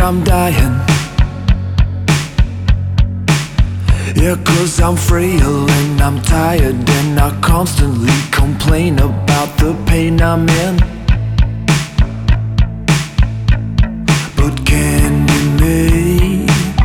I'm dying. Yeah, 'cause I'm frail and I'm tired, and I constantly complain about the pain I'm in. But Candy May,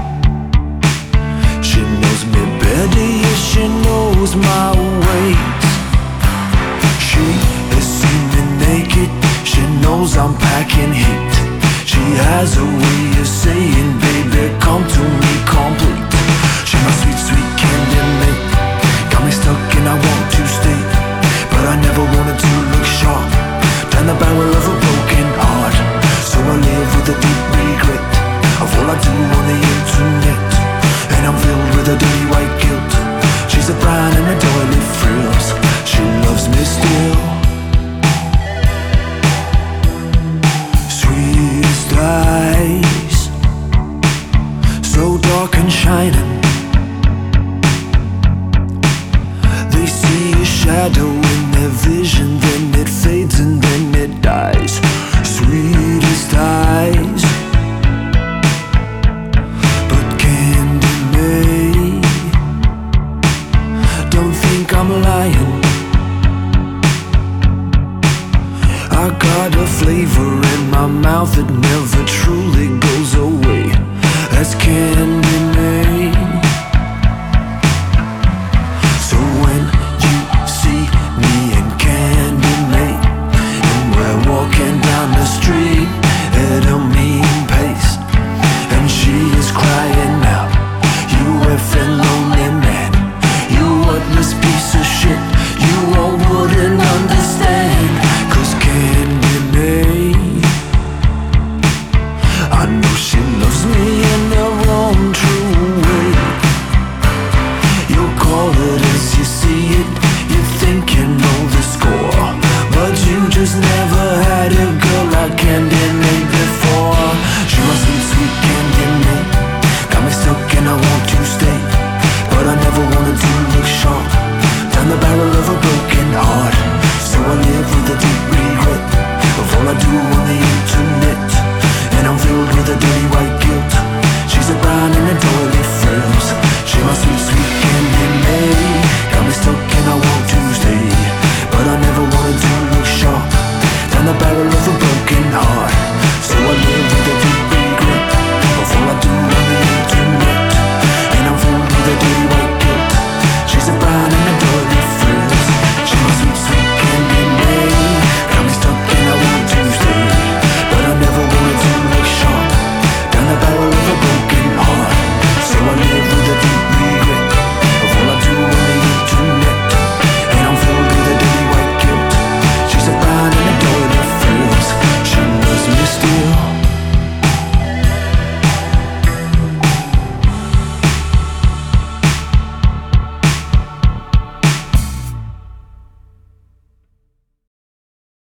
she knows me better, yeah, she knows my ways. She has seen me naked, she knows I'm packing heat. She has a way of saying, baby, come to me complete. She's my sweet, sweet Candy May, got me stuck and I want to stay, but I never wanted to look sharp down the barrel of a broken heart. So I live with a deep regret of all I do on the internet, and I'm filled with a dirty white guilt. She's a bride and a doily frills, she loves me still. Sweetest eyes, so dark and shining, they see a shadow